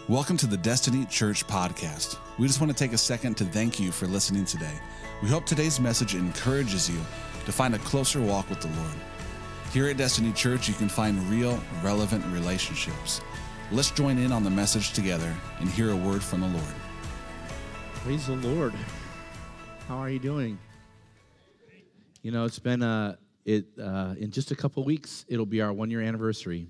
Welcome to the Destiny Church podcast. We just want to take a second to thank you for listening today. We hope today's message encourages you to find a closer walk with the Lord. Here at Destiny Church, you can find real, relevant relationships. Let's join in on the message together and hear a word from the Lord. Praise the Lord. How are you doing? You know, it's been in just a couple weeks, it'll be our 1-year anniversary.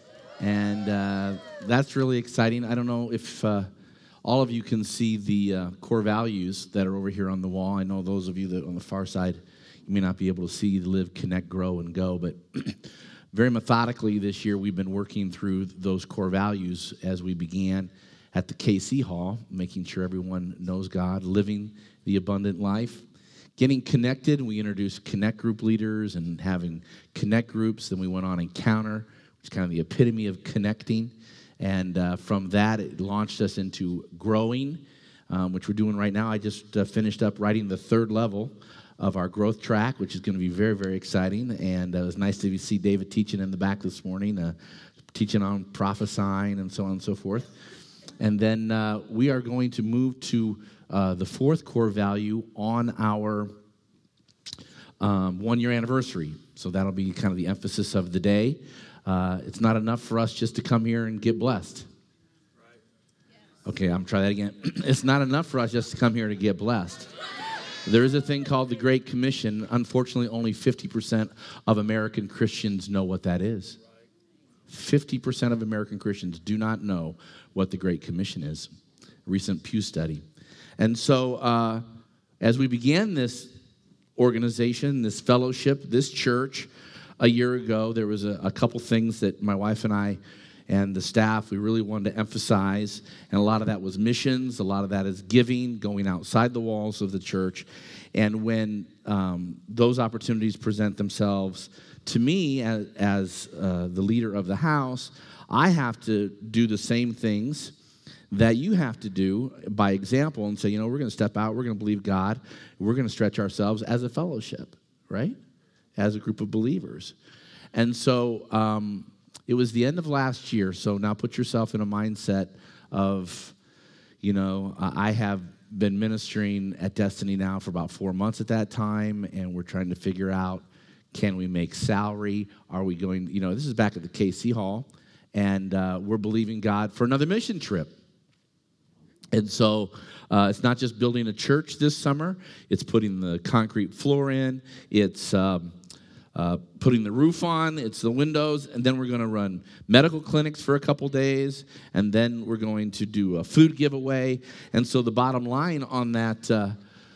And that's really exciting. I don't know if all of you can see the core values that are over here on the wall. I know those of you that are on the far side, you may not be able to see live, connect, grow, and go. But very methodically this year, we've been working through those core values as we began at the KC Hall, making sure everyone knows God, living the abundant life, getting connected. We introduced connect group leaders and having connect groups. Then we went on Encounter, which is kind of the epitome of connecting. And from that, it launched us into growing, which we're doing right now. I just finished up writing the third level of our growth track, which is going to be very, very exciting. And it was nice to see David teaching in the back this morning, teaching on prophesying and so on and so forth. And then we are going to move to the fourth core value on our 1-year anniversary. So that'll be kind of the emphasis of the day. It's not enough for us just to come here and get blessed. Okay, I'm trying that again. It's not enough for us just to come here to get blessed. There is a thing called the Great Commission. Unfortunately, only 50% of American Christians know what that is. 50% of American Christians do not know what the Great Commission is. A recent Pew study. And so as we began this organization, this fellowship, this church, a year ago, there was a couple things that my wife and I and the staff, we really wanted to emphasize. And a lot of that was missions. A lot of that is giving, going outside the walls of the church. And when those opportunities present themselves to me as the leader of the house, I have to do the same things that you have to do by example and say, you know, we're going to step out, we're going to believe God, we're going to stretch ourselves as a fellowship, right? As a group of believers. And so it was the end of last year, so now put yourself in a mindset of, you know, I have been ministering at Destiny now for about 4 months at that time, and we're trying to figure out, can we make salary? Are we going, you know, this is back at the KC Hall, and we're believing God for another mission trip. And so it's not just building a church this summer, it's putting the concrete floor in, it's putting the roof on, it's the windows, and then we're going to run medical clinics for a couple days, and then we're going to do a food giveaway. And so the bottom line on that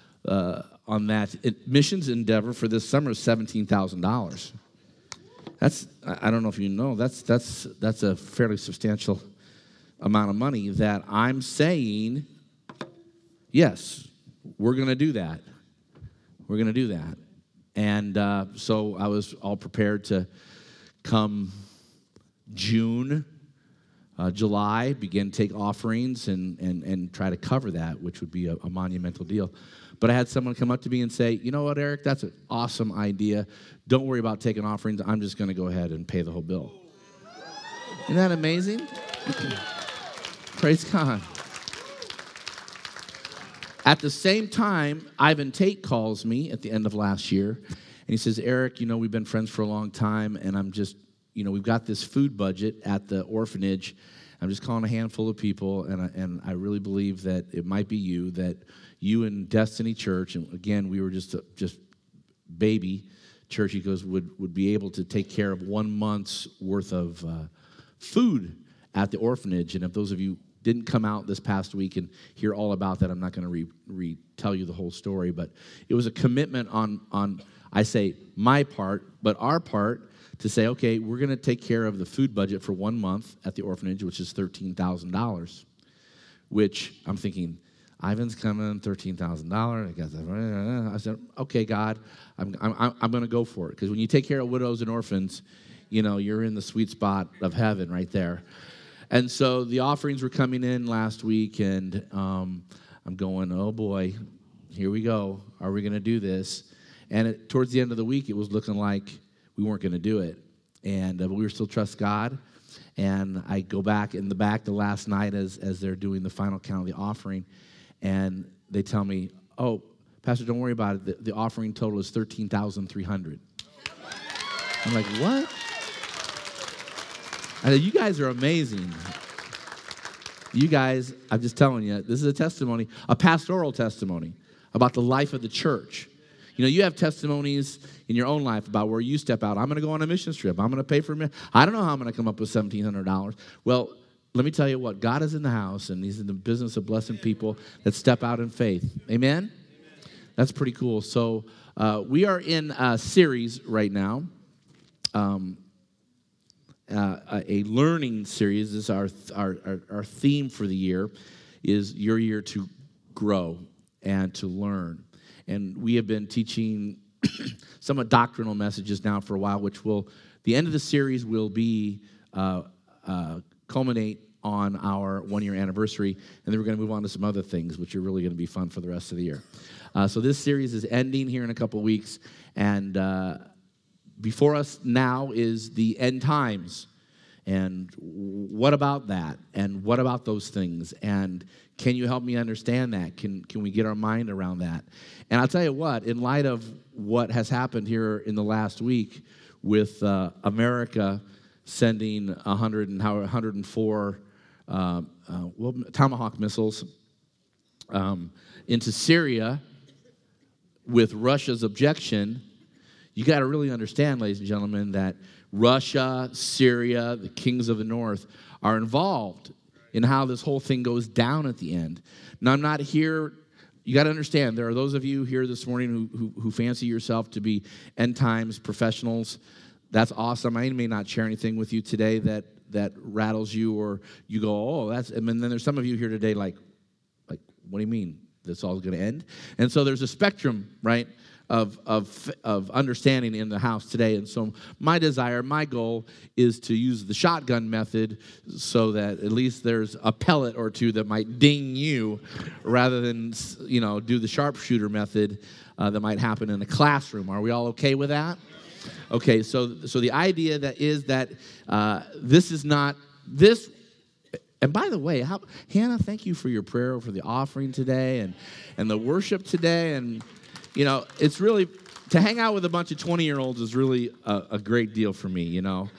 missions endeavor for this summer is $17,000. That's, I don't know if you know, that's a fairly substantial amount of money that I'm saying, yes, we're going to do that. We're going to do that. And so I was all prepared to come June, July, begin to take offerings and try to cover that, which would be a monumental deal. But I had someone come up to me and say, you know what, Eric, that's an awesome idea. Don't worry about taking offerings. I'm just going to go ahead and pay the whole bill. Isn't that amazing? Praise God. At the same time, Ivan Tate calls me at the end of last year, and he says, Eric, you know, we've been friends for a long time, and I'm just, you know, we've got this food budget at the orphanage. I'm just calling a handful of people, and I really believe that it might be you, that you and Destiny Church, and again, we were just baby church, he goes, would be able to take care of 1 month's worth of food at the orphanage. And if those of you didn't come out this past week and hear all about that, I'm not going to retell you the whole story, but it was a commitment on I say my part, but our part to say, okay, we're going to take care of the food budget for 1 month at the orphanage, which is $13,000, which I'm thinking, Ivan's coming, $13,000. I said, okay, God, I'm going to go for it, because when you take care of widows and orphans, you know, you're in the sweet spot of heaven right there. And so the offerings were coming in last week, and I'm going, oh, boy, here we go. Are we going to do this? And towards the end of the week, it was looking like we weren't going to do it. and we still trust God. And I go back in the back the last night as they're doing the final count of the offering, and they tell me, "Oh, Pastor, don't worry about it. The offering total is $13,300." I'm like, "What?" I said, "You guys are amazing. You guys," I'm just telling you, this is a testimony, a pastoral testimony about the life of the church. You know, you have testimonies in your own life about where you step out. I'm going to go on a mission trip. I'm going to pay for it. I don't know how I'm going to come up with $1,700. Well, let me tell you what. God is in the house, and he's in the business of blessing people that step out in faith. Amen? That's pretty cool. So we are in a series right now, a learning series. This is our theme for the year, is your year to grow and to learn. And we have been teaching somewhat doctrinal messages now for a while, which will, the end of the series will be culminate on our 1-year anniversary, and then we're going to move on to some other things, which are really going to be fun for the rest of the year. So this series is ending here in a couple weeks, and before us now is the end times. And what about that? And what about those things? And can you help me understand that? Can we get our mind around that? And I'll tell you what, in light of what has happened here in the last week with America sending 104 Tomahawk missiles into Syria with Russia's objection, you got to really understand, ladies and gentlemen, that Russia, Syria, the kings of the north are involved in how this whole thing goes down at the end. Now, I'm not here. You got to understand, there are those of you here this morning who fancy yourself to be end times professionals. That's awesome. I may not share anything with you today that rattles you, or you go, "Oh, that's." And then there's some of you here today like, what do you mean this all is going to end? And so there's a spectrum, right, of understanding in the house today. And so my desire, my goal is to use the shotgun method so that at least there's a pellet or two that might ding you, rather than, do the sharpshooter method that might happen in a classroom. Are we all okay with that? Okay, so the idea is that this is not this. And by the way, Hannah, thank you for your prayer for the offering today and the worship today. And it's really, to hang out with a bunch of 20-year-olds is really a great deal for me,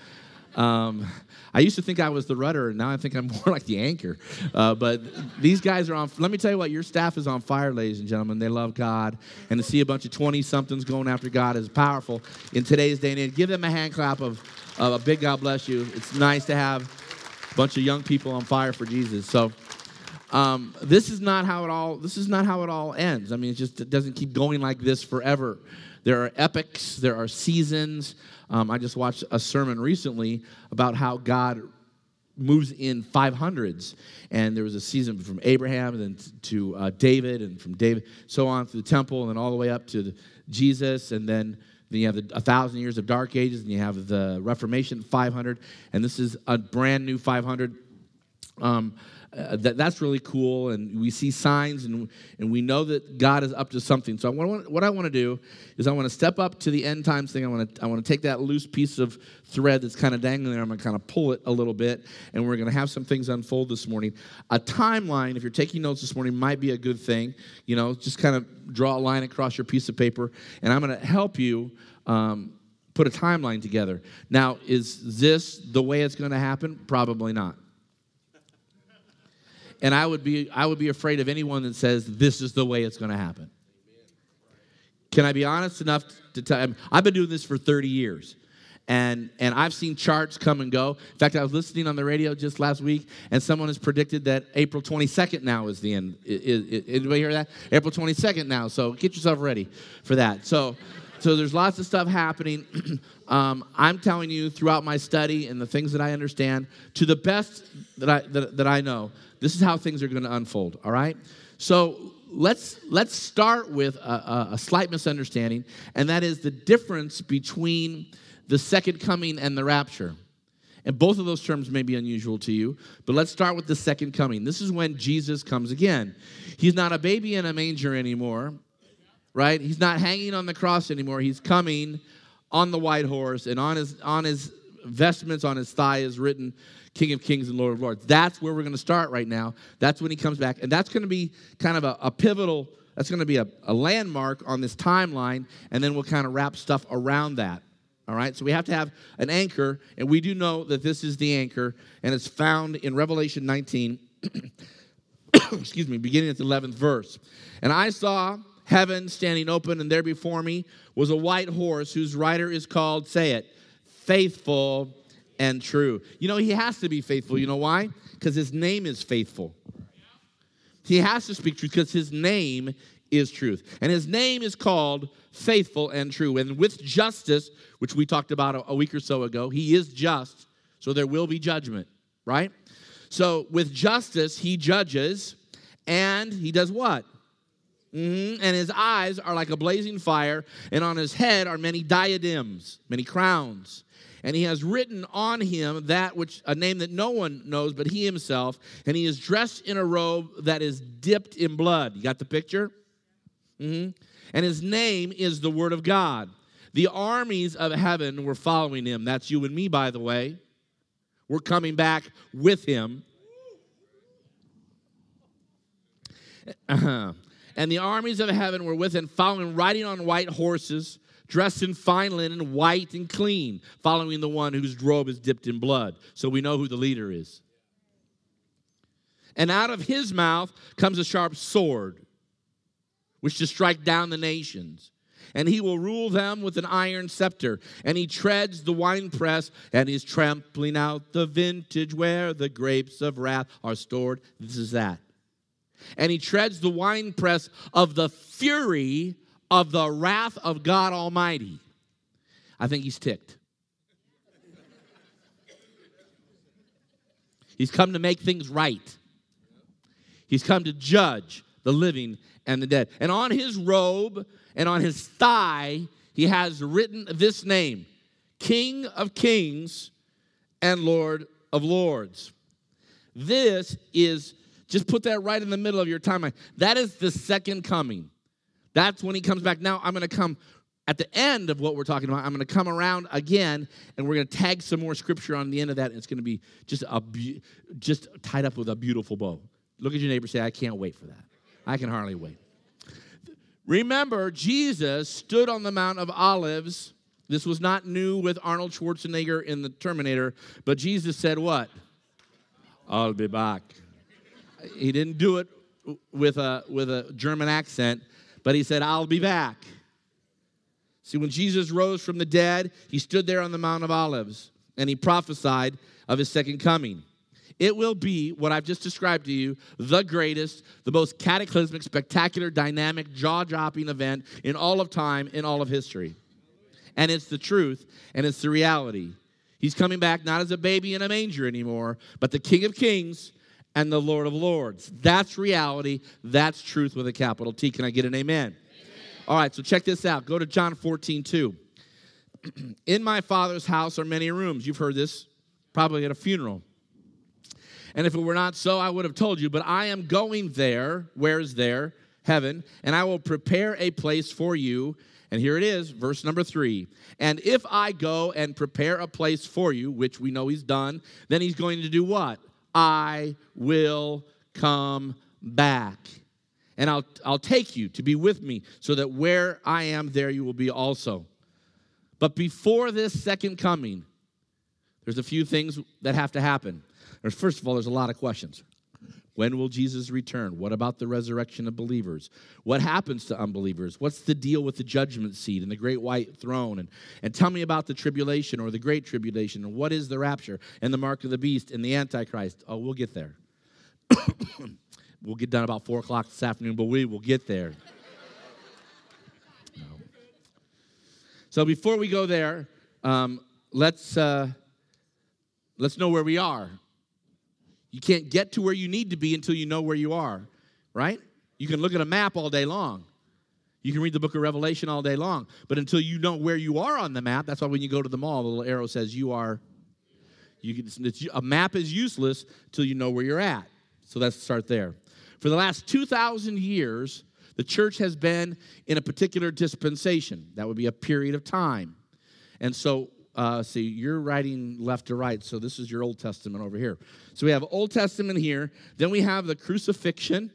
I used to think I was the rudder, and now I think I'm more like the anchor. But these guys are on, let me tell you what, your staff is on fire, ladies and gentlemen. They love God. And to see a bunch of 20-somethings going after God is powerful in today's day and age. Give them a hand clap of a big God bless you. It's nice to have a bunch of young people on fire for Jesus. So this is not how it all ends. I mean, it doesn't keep going like this forever. There are epics, there are seasons. I just watched a sermon recently about how God moves in 500s, and there was a season from Abraham and then to David, and from David so on through the temple, and then all the way up to Jesus, and then you have 1,000 years of dark ages, and you have the Reformation 500, and this is a brand new 500. That's really cool, and we see signs, and we know that God is up to something. So what I want to do is I want to step up to the end times thing. I want to take that loose piece of thread that's kind of dangling there. I'm going to kind of pull it a little bit, and we're going to have some things unfold this morning. A timeline, if you're taking notes this morning, might be a good thing. Just kind of draw a line across your piece of paper, and I'm going to help you put a timeline together. Now, is this the way it's going to happen? Probably not. And I would be afraid of anyone that says this is the way it's going to happen. Can I be honest enough to tell you? I've been doing this for 30 years. And I've seen charts come and go. In fact, I was listening on the radio just last week, and someone has predicted that April 22nd now is the end. Anybody hear that? April 22nd now. So get yourself ready for that. So there's lots of stuff happening. I'm telling you, throughout my study and the things that I understand, to the best that I know, this is how things are going to unfold, all right? So let's start with a slight misunderstanding, and that is the difference between the second coming and the rapture. And both of those terms may be unusual to you, but let's start with the second coming. This is when Jesus comes again. He's not a baby in a manger anymore, right? He's not hanging on the cross anymore. He's coming on the white horse and on his vestments on his thigh is written King of Kings and Lord of Lords. That's where we're going to start right now. That's when he comes back. And that's going to be kind of a pivotal, that's going to be a landmark on this timeline, and then we'll kind of wrap stuff around that. All right? So we have to have an anchor, and we do know that this is the anchor, and it's found in Revelation 19, excuse me, beginning at the 11th verse. And I saw heaven standing open, and there before me was a white horse whose rider is called, say it, Faithful and True. You know, he has to be faithful. You know why? Because his name is faithful. He has to speak truth because his name is truth. And his name is called Faithful and True. And with justice, which we talked about a week or so ago, he is just, so there will be judgment, right? So with justice, he judges, and he does what? And his eyes are like a blazing fire, and on his head are many diadems, many crowns. And he has written on him that which a name that no one knows but he himself, and he is dressed in a robe that is dipped in blood. You got the picture? And his name is the Word of God. The armies of heaven were following him. That's you and me, by the way. We're coming back with him. And the armies of heaven were with him, following, riding on white horses, dressed in fine linen, white and clean, following the one whose robe is dipped in blood. So we know who the leader is. And out of his mouth comes a sharp sword, which to strike down the nations. And he will rule them with an iron scepter. And he treads the winepress, and he's trampling out the vintage where the grapes of wrath are stored. This is that. And he treads the winepress of the fury of the wrath of God Almighty. I think he's ticked. He's come to make things right. He's come to judge the living and the dead. And on his robe and on his thigh, he has written this name, King of Kings and Lord of Lords. This is, just put that right in the middle of your timeline. That is the second coming. That's when he comes back. Now, I'm going to come at the end of what we're talking about. I'm going to come around again, and we're going to tag some more scripture on the end of that, and it's going to be just tied up with a beautiful bow. Look at your neighbor and say, I can't wait for that. I can hardly wait. Remember, Jesus stood on the Mount of Olives. This was not new with Arnold Schwarzenegger in the Terminator, but Jesus said what? I'll be back. He didn't do it with a German accent, but he said, I'll be back. See, when Jesus rose from the dead, he stood there on the Mount of Olives, and he prophesied of his second coming. It will be, what I've just described to you, the greatest, the most cataclysmic, spectacular, dynamic, jaw-dropping event in all of time, in all of history. And it's the truth, and it's the reality. He's coming back not as a baby in a manger anymore, but the King of Kings and the Lord of Lords. That's reality. That's truth with a capital T. Can I get an amen? All right, so check this out. Go to John 14:2. In my Father's house are many rooms. You've heard this probably at a funeral. And if it were not so, I would have told you. But I am going there. Where is there? Heaven. And I will prepare a place for you. And here it is, verse number 3. And if I go and prepare a place for you, which we know he's done, then he's going to do what? I will come back. And I'll take you to be with me, so that where I am, there you will be also. But before this second coming, there's a few things that have to happen. First of all, there's a lot of questions. When will Jesus return? What about the resurrection of believers? What happens to unbelievers? What's the deal with the judgment seat and the great white throne? And tell me about the tribulation or the great tribulation. And what is the rapture and the mark of the beast and the Antichrist? Oh, we'll get there. We'll get done about 4 o'clock this afternoon, but we will get there. No. So before we go there, let's know where we are. You can't get to where you need to be until you know where you are, right? You can look at a map all day long. You can read the book of Revelation all day long. But until you know where you are on the map, that's why when you go to the mall, the little arrow says you are. A map is useless until you know where you're at. So let's start there. For the last 2,000 years, the church has been in a particular dispensation. That would be a period of time. And so see, you're writing left to right, so this is your Old Testament over here. So we have Old Testament here. Then we have the crucifixion.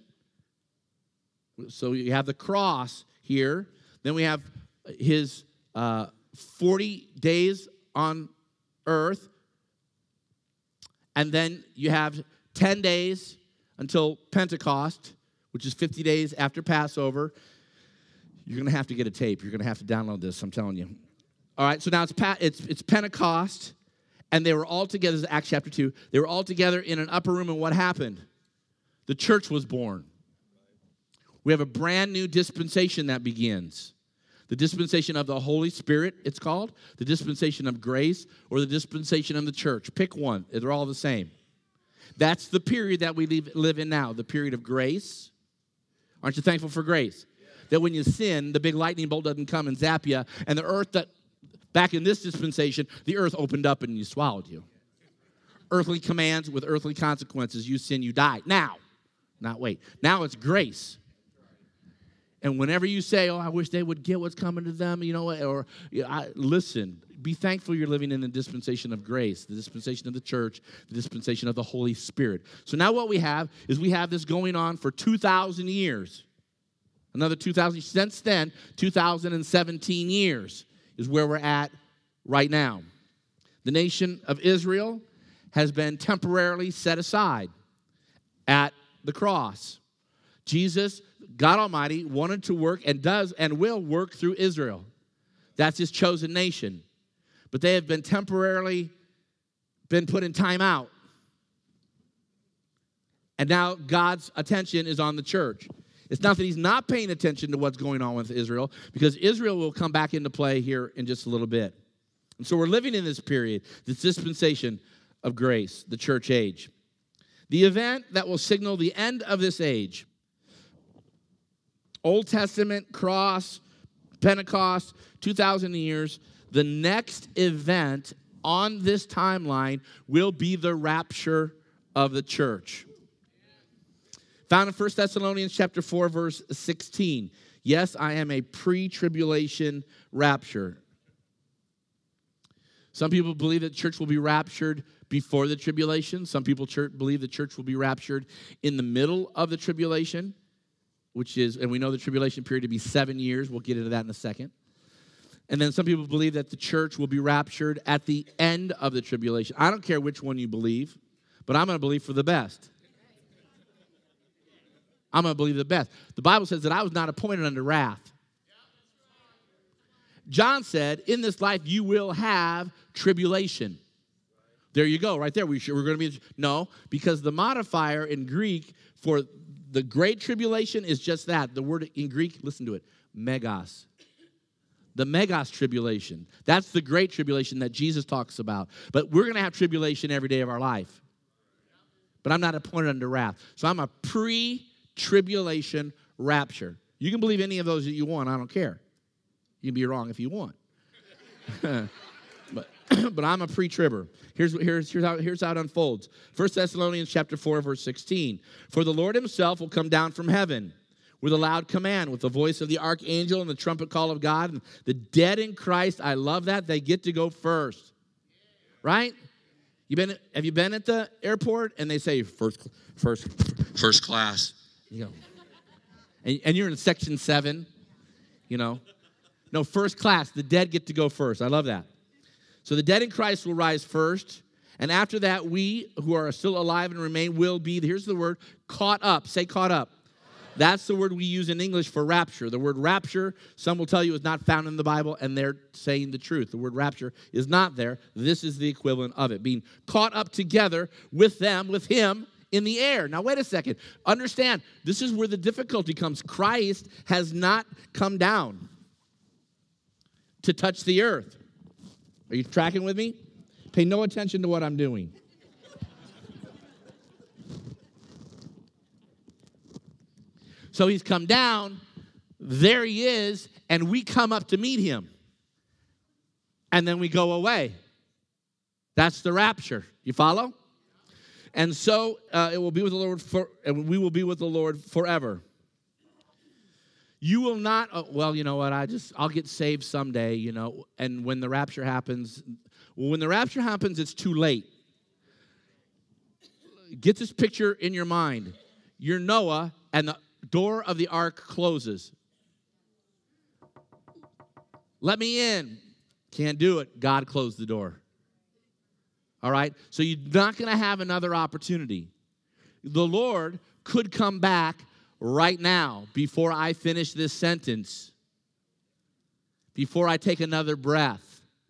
So you have the cross here. Then we have his 40 days on earth. And then you have 10 days until Pentecost, which is 50 days after Passover. You're going to have to get a tape. You're going to have to download this, I'm telling you. All right, so now it's Pentecost, and they were all together. This is Acts chapter 2. They were all together in an upper room, and what happened? The church was born. We have a brand new dispensation that begins. The dispensation of the Holy Spirit, it's called. The dispensation of grace, or the dispensation of the church. Pick one. They're all the same. That's the period that we live in now, the period of grace. Aren't you thankful for grace? That when you sin, the big lightning bolt doesn't come and zap you, and the earth that, back in this dispensation, the earth opened up and you swallowed you. Earthly commands with earthly consequences. You sin, you die. Now, not wait. Now it's grace. And whenever you say, oh, I wish they would get what's coming to them, you know, or listen, be thankful you're living in the dispensation of grace, the dispensation of the church, the dispensation of the Holy Spirit. So now what we have is we have this going on for 2,000 years. Another 2,000, since then, 2,017 years is where we're at right now. The nation of Israel has been temporarily set aside at the cross. Jesus, God Almighty, wanted to work and does and will work through Israel. That's his chosen nation. But they have been temporarily put in time out. And now God's attention is on the church. It's not that he's not paying attention to what's going on with Israel, because Israel will come back into play here in just a little bit. And so we're living in this period, this dispensation of grace, the church age. The event that will signal the end of this age. Old Testament, cross, Pentecost, 2,000 years. The next event on this timeline will be the rapture of the church. Found in 1 Thessalonians chapter 4, verse 16. Yes, I am a pre-tribulation rapture. Some people believe that the church will be raptured before the tribulation. Some people believe the church will be raptured in the middle of the tribulation, which is, and we know the tribulation period to be 7 years. We'll get into that in a second. And then some people believe that the church will be raptured at the end of the tribulation. I don't care which one you believe, but I'm going to believe for the best. I'm going to believe the best. The Bible says that I was not appointed unto wrath. John said, in this life you will have tribulation. There you go, right there. We're going to be, no, because the modifier in Greek for the great tribulation is just that. The word in Greek, listen to it, megas. The megas tribulation. That's the great tribulation that Jesus talks about. But we're going to have tribulation every day of our life. But I'm not appointed unto wrath. So I'm a pre-tribulation rapture. You can believe any of those that you want. I don't care. You can be wrong if you want. But I'm a pre-tribber. Here's how it unfolds. 1 Thessalonians chapter 4, verse 16. For the Lord himself will come down from heaven with a loud command, with the voice of the archangel and the trumpet call of God. And the dead in Christ, I love that, they get to go first. Right? Have you been at the airport and they say first class? You know, and you're in section 7, you know. No, first class, the dead get to go first. I love that. So the dead in Christ will rise first, and after that, we who are still alive and remain will be, here's the word, caught up. Say caught up. That's the word we use in English for rapture. The word rapture, some will tell you, is not found in the Bible, and they're saying the truth. The word rapture is not there. This is the equivalent of it, being caught up together with them, with him, in the air. Now, wait a second. Understand, this is where the difficulty comes. Christ has not come down to touch the earth. Are you tracking with me? Pay no attention to what I'm doing. So he's come down, there he is, and we come up to meet him. And then we go away. That's the rapture. You follow? And so it will be with the Lord and we will be with the Lord forever. You will not, well, you know what, I'll get saved someday, you know, and when the rapture happens, Well, when the rapture happens, it's too late. Get this picture in your mind. You're Noah, and the door of the ark closes. Let me in. Can't do it. God closed the door. All right? So you're not going to have another opportunity. The Lord could come back right now before I finish this sentence, before I take another breath.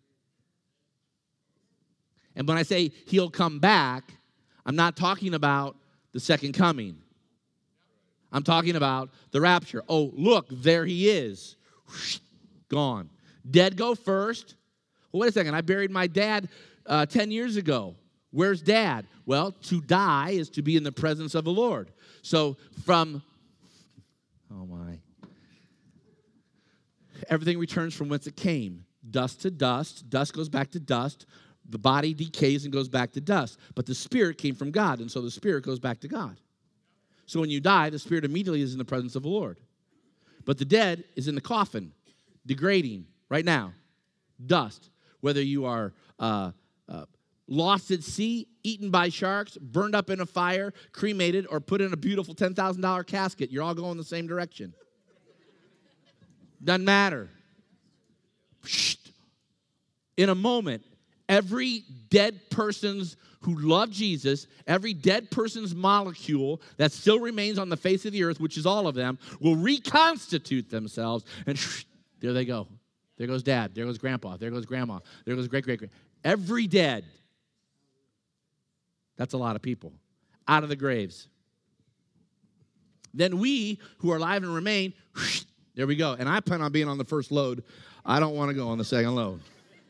And when I say he'll come back, I'm not talking about the second coming. I'm talking about the rapture. Oh, look, there he is. Gone. Dead go first. Well, wait a second. I buried my dad 10 years ago. Where's Dad? Well, to die is to be in the presence of the Lord. So everything returns from whence it came. Dust to dust. Dust goes back to dust. The body decays and goes back to dust. But the spirit came from God, and so the spirit goes back to God. So when you die, the spirit immediately is in the presence of the Lord. But the dead is in the coffin, degrading right now. Dust. Whether you are lost at sea, eaten by sharks, burned up in a fire, cremated, or put in a beautiful $10,000 casket, you're all going the same direction. Doesn't matter. In a moment, every dead person's who loved Jesus, every dead person's molecule that still remains on the face of the earth, which is all of them, will reconstitute themselves, and there they go. There goes Dad. There goes Grandpa. There goes Grandma. There goes great-great-great. Every dead. That's a lot of people. Out of the graves. Then we, who are alive and remain, there we go. And I plan on being on the first load. I don't want to go on the second load.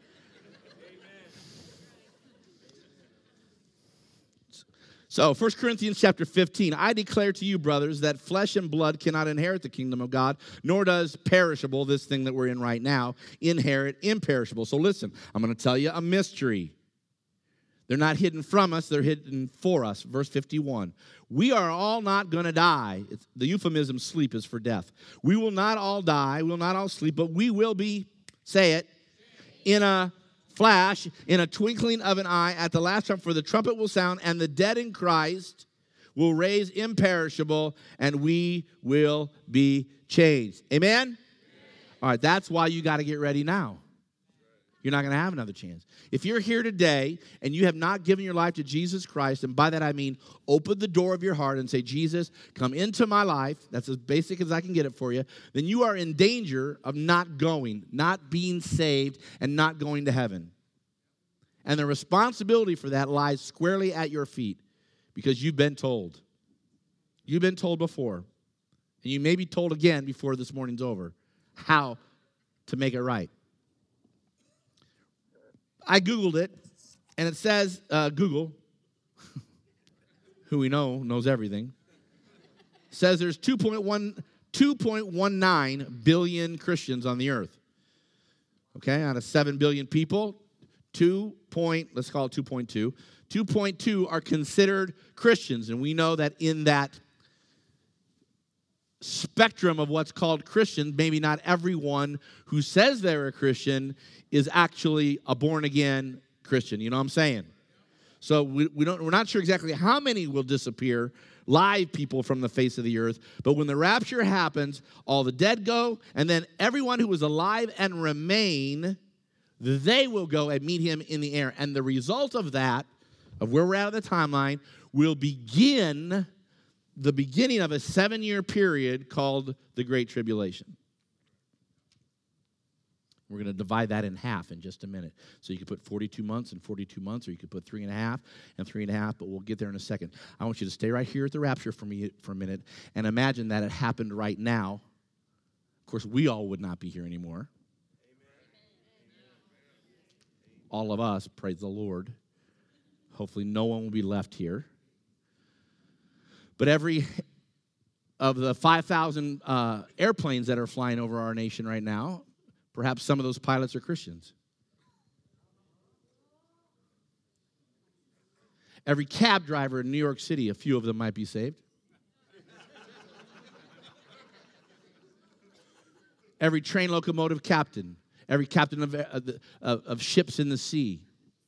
So, 1 Corinthians chapter 15, I declare to you, brothers, that flesh and blood cannot inherit the kingdom of God, nor does perishable, this thing that we're in right now, inherit imperishable. So listen, I'm going to tell you a mystery. They're not hidden from us, they're hidden for us. Verse 51, we are all not going to die. The euphemism sleep is for death. We will not all die, we will not all sleep, but we will be, say it, in a flash, in a twinkling of an eye, at the last trump, for the trumpet will sound, and the dead in Christ will raise imperishable, and we will be changed. Amen? All right, that's why you got to get ready now. You're not going to have another chance. If you're here today and you have not given your life to Jesus Christ, and by that I mean open the door of your heart and say, Jesus, come into my life. That's as basic as I can get it for you. Then you are in danger of not going, not being saved, and not going to heaven. And the responsibility for that lies squarely at your feet because you've been told. You've been told before. And you may be told again before this morning's over how to make it right. I Googled it, and it says, Google, who we know knows everything, says there's 2.19 billion Christians on the earth. Okay, out of 7 billion people, let's call it 2.2. 2.2 are considered Christians, and we know that in that spectrum of what's called Christian, maybe not everyone who says they're a Christian is actually a born-again Christian. You know what I'm saying? So we're not sure exactly how many will disappear, live people from the face of the earth. But when the rapture happens, all the dead go, and then everyone who was alive and remain, they will go and meet him in the air. And the result of that, of where we're at the timeline, will begin the beginning of a 7-year period called the Great Tribulation. We're going to divide that in half in just a minute. So you could put 42 months and 42 months, or you could put 3.5 and 3.5, but we'll get there in a second. I want you to stay right here at the rapture for me for a minute and imagine that it happened right now. Of course, we all would not be here anymore. All of us, praise the Lord. Hopefully no one will be left here. But every of the 5,000 airplanes that are flying over our nation right now, perhaps some of those pilots are Christians. Every cab driver in New York City, a few of them might be saved. Every train locomotive captain, every captain of ships in the sea,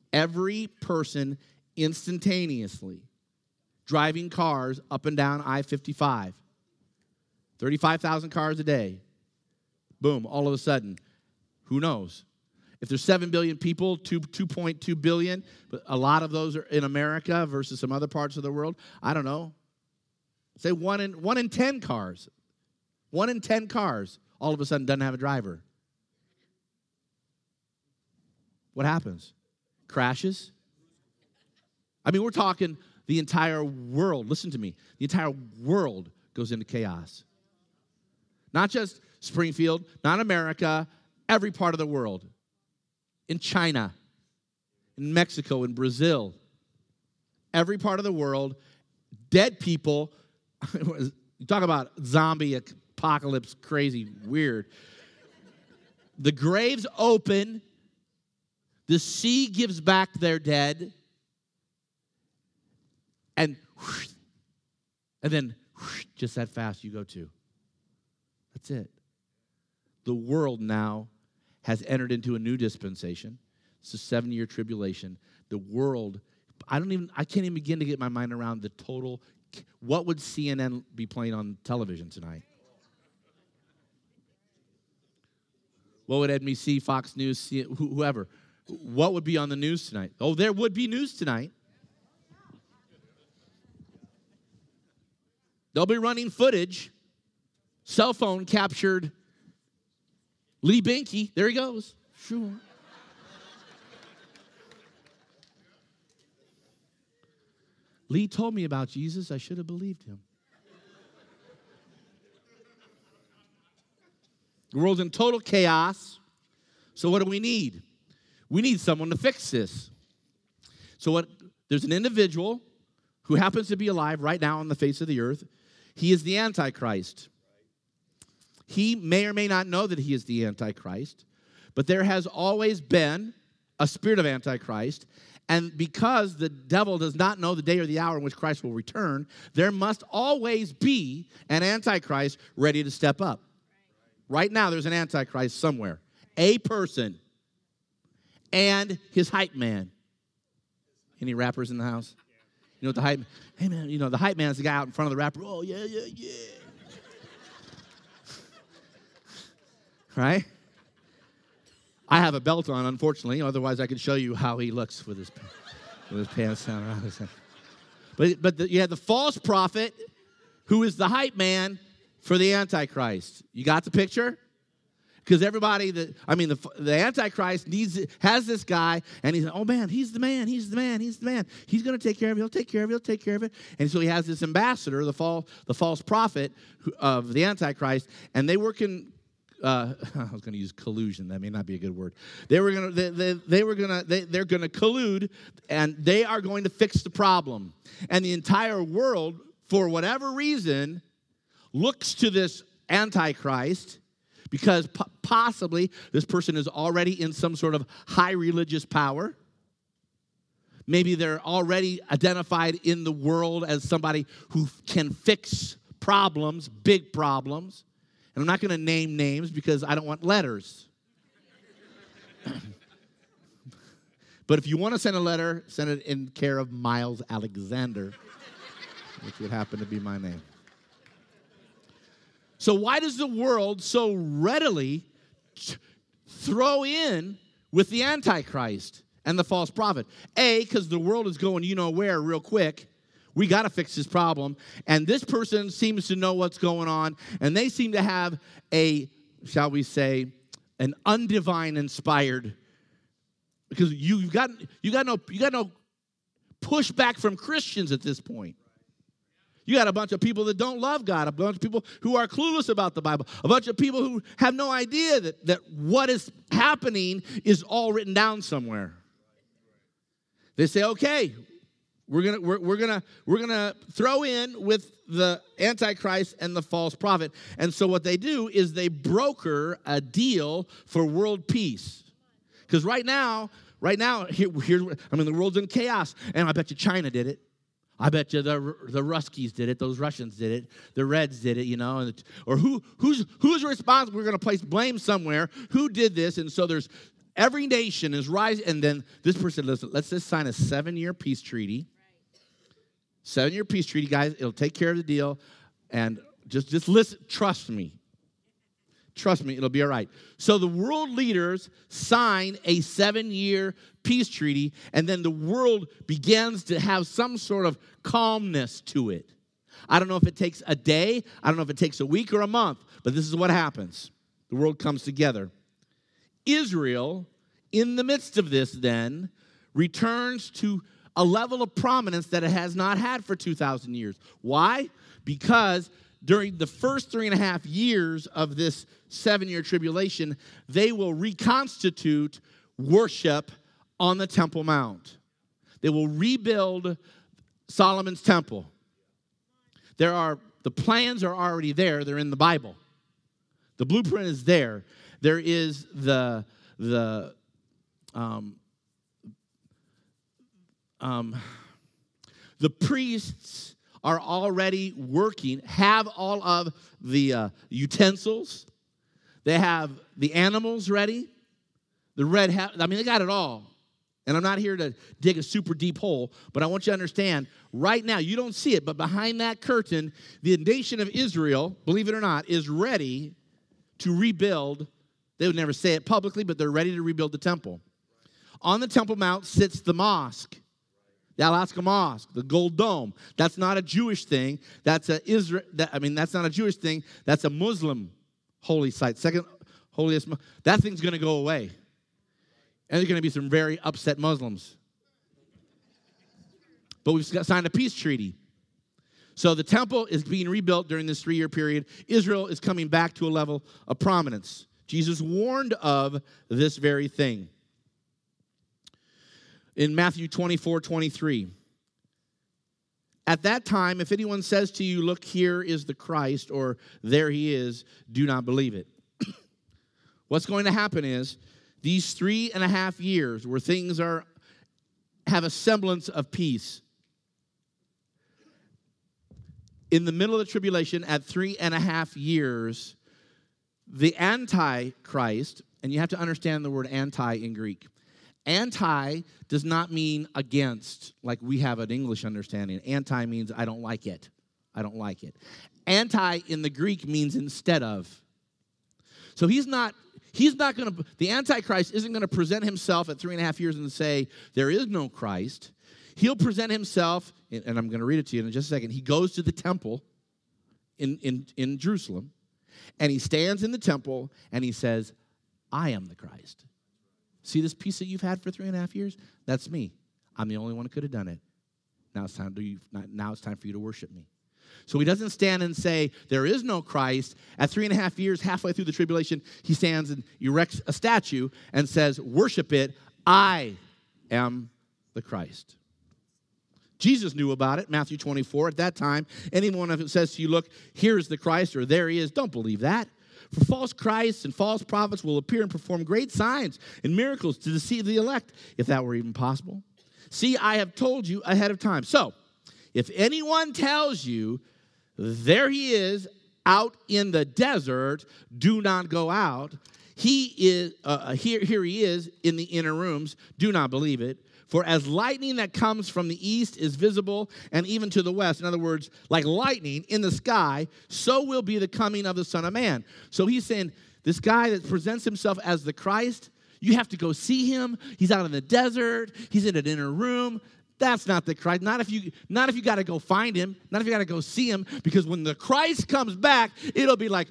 every person instantaneously driving cars up and down I-55. 35,000 cars a day. Boom, all of a sudden, who knows? If there's 7 billion people, 2.2 billion, but a lot of those are in America versus some other parts of the world, I don't know. Say one in 10 cars. 1 in 10 cars all of a sudden doesn't have a driver. What happens? Crashes? I mean, we're talking the entire world. Listen to me. The entire world goes into chaos. Not just Springfield, not America, every part of the world. In China, in Mexico, in Brazil, every part of the world, dead people. You talk about zombie apocalypse, crazy, weird. The graves open, the sea gives back their dead, and then just that fast you go too. That's it. The world now has entered into a new dispensation. It's a 7-year tribulation. The world, I can't even begin to get my mind around the total. What would CNN be playing on television tonight? What would NBC, Fox News, whoever? What would be on the news tonight? Oh, there would be news tonight. They'll be running footage. Cell phone captured Lee Binky. There he goes. Sure. Lee told me about Jesus. I should have believed him. The world's in total chaos. So what do we need? We need someone to fix this. So there's an individual who happens to be alive right now on the face of the earth. He is the Antichrist. He may or may not know that he is the Antichrist, but there has always been a spirit of Antichrist, and because the devil does not know the day or the hour in which Christ will return, there must always be an Antichrist ready to step up. Right now, there's an Antichrist somewhere. A person and his hype man. Any rappers in the house? You know what the hype? Hey man, you know the hype man is the guy out in front of the rapper. Oh yeah. Right? I have a belt on, unfortunately. Otherwise, I could show you how he looks with his pants down around his head. But you have the false prophet, who is the hype man for the Antichrist. You got the picture? Because everybody, the Antichrist has this guy, and he's, oh man, he's the man. He's going to take care of it. He'll take care of it. And so he has this ambassador, the false prophet of the Antichrist, and they work in. I was going to use collusion. That may not be a good word. They're going to collude, and they are going to fix the problem. And the entire world, for whatever reason, looks to this Antichrist because possibly this person is already in some sort of high religious power. Maybe they're already identified in the world as somebody who can fix problems, big problems. And I'm not going to name names because I don't want letters. But if you want to send a letter, send it in care of Miles Alexander, which would happen to be my name. So why does the world so readily throw in with the Antichrist and the false prophet? A, because the world is going you-know-where real quick. We got to fix this problem. And this person seems to know what's going on, and they seem to have a, shall we say, an undivine inspired, because you got no pushback from Christians at this point. You got a bunch of people that don't love God, a bunch of people who are clueless about the Bible, a bunch of people who have no idea that what is happening is all written down somewhere. They say, okay, we're gonna throw in with the Antichrist and the false prophet. And so what they do is they broker a deal for world peace. Because right now, the world's in chaos, and I bet you China did it. I bet you the Ruskies did it. Those Russians did it. The Reds did it. Or who's responsible? We're going to place blame somewhere. Who did this? And so there's every nation is rising. And then this person, listen, let's just sign a 7-year peace treaty. 7-year peace treaty, guys. It'll take care of the deal. And just listen. Trust me. Trust me, it'll be all right. So the world leaders sign a 7-year peace treaty, and then the world begins to have some sort of calmness to it. I don't know if it takes a day. I don't know if it takes a week or a month, but this is what happens. The world comes together. Israel, in the midst of this then, returns to a level of prominence that it has not had for 2,000 years. Why? Because during the first 3.5 years of this 7-year tribulation, they will reconstitute worship on the Temple Mount. They will rebuild Solomon's temple. The plans are already there. They're in the Bible. The blueprint is there. There is the priests are already working, have all of the utensils. They have the animals ready. They got it all. And I'm not here to dig a super deep hole, but I want you to understand, right now, you don't see it, but behind that curtain, the nation of Israel, believe it or not, is ready to rebuild. They would never say it publicly, but they're ready to rebuild the temple. On the Temple Mount sits the mosque. The Al-Aqsa Mosque, the Gold Dome. That's not a Jewish thing. That's not a Jewish thing. That's a Muslim holy site. Second holiest. That thing's going to go away. And there's going to be some very upset Muslims. But we've signed a peace treaty. So the temple is being rebuilt during this 3-year period. Israel is coming back to a level of prominence. Jesus warned of this very thing. In Matthew 24:23, at that time, if anyone says to you, look, here is the Christ, or there he is, do not believe it. What's going to happen is these 3.5 years where things have a semblance of peace. In the middle of the tribulation, at 3.5 years, the Antichrist, and you have to understand the word anti in Greek. Anti does not mean against, like we have an English understanding. Anti means I don't like it. I don't like it. Anti in the Greek means instead of. So he's not going to, the Antichrist isn't going to present himself at 3.5 years and say, there is no Christ. He'll present himself, and I'm going to read it to you in just a second. He goes to the temple in Jerusalem, and he stands in the temple, and he says, I am the Christ. See this peace that you've had for 3.5 years? That's me. I'm the only one who could have done it. Now it's time for you to worship me. So he doesn't stand and say, there is no Christ. At 3.5 years, halfway through the tribulation, he stands and erects a statue and says, worship it. I am the Christ. Jesus knew about it, Matthew 24. At that time, anyone who says to you, look, here's the Christ, or there he is, don't believe that. For false Christs and false prophets will appear and perform great signs and miracles to deceive the elect, if that were even possible. See, I have told you ahead of time. So, if anyone tells you, there he is out in the desert, do not go out. He is here he is in the inner rooms, do not believe it. For as lightning that comes from the east is visible, and even to the west, in other words, like lightning in the sky, so will be the coming of the Son of Man. So he's saying, this guy that presents himself as the Christ, you have to go see him. He's out in the desert. He's in an inner room. That's not the Christ. Not if you got to go find him. Not if you got to go see him. Because when the Christ comes back, it'll be like,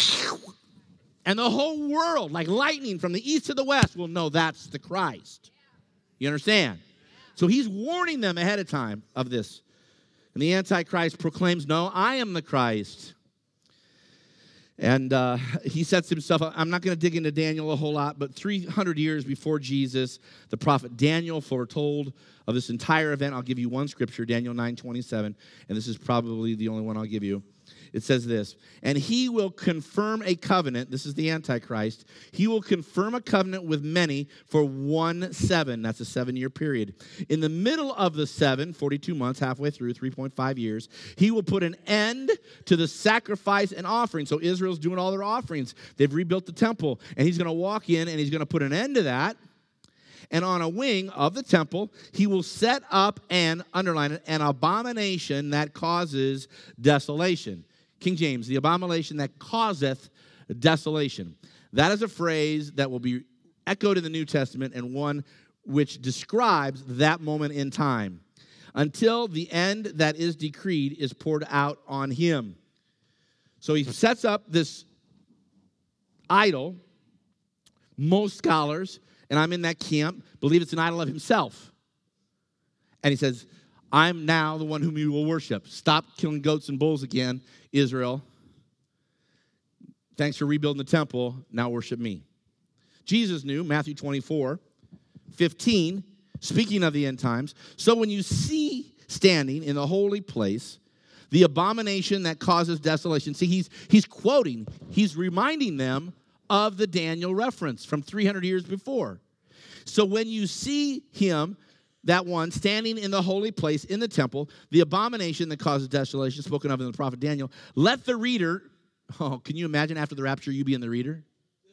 and the whole world, like lightning from the east to the west, will know that's the Christ. You understand? So he's warning them ahead of time of this. And the Antichrist proclaims, no, I am the Christ. And he sets himself up. I'm not going to dig into Daniel a whole lot, but 300 years before Jesus, the prophet Daniel foretold of this entire event. I'll give you one scripture, Daniel 9:27, and this is probably the only one I'll give you. It says this, and he will confirm a covenant. This is the Antichrist. He will confirm a covenant with many for 1 7. That's a 7-year period. In the middle of the 7, 42 months, halfway through, 3.5 years, he will put an end to the sacrifice and offering. So Israel's doing all their offerings. They've rebuilt the temple, and he's going to walk in, and he's going to put an end to that. And on a wing of the temple, he will set up and, underline it, an abomination that causes desolation. King James, the abomination that causeth desolation. That is a phrase that will be echoed in the New Testament and one which describes that moment in time. Until the end that is decreed is poured out on him. So he sets up this idol. Most scholars, and I'm in that camp, believe it's an idol of himself. And he says, I'm now the one whom you will worship. Stop killing goats and bulls again, Israel. Thanks for rebuilding the temple. Now worship me. Jesus knew, Matthew 24:15, speaking of the end times, so when you see standing in the holy place the abomination that causes desolation. See, he's quoting, he's reminding them of the Daniel reference from 300 years before. So when you see him, that one, standing in the holy place in the temple, the abomination that causes desolation, spoken of in the prophet Daniel, let the reader, can you imagine after the rapture you being the reader?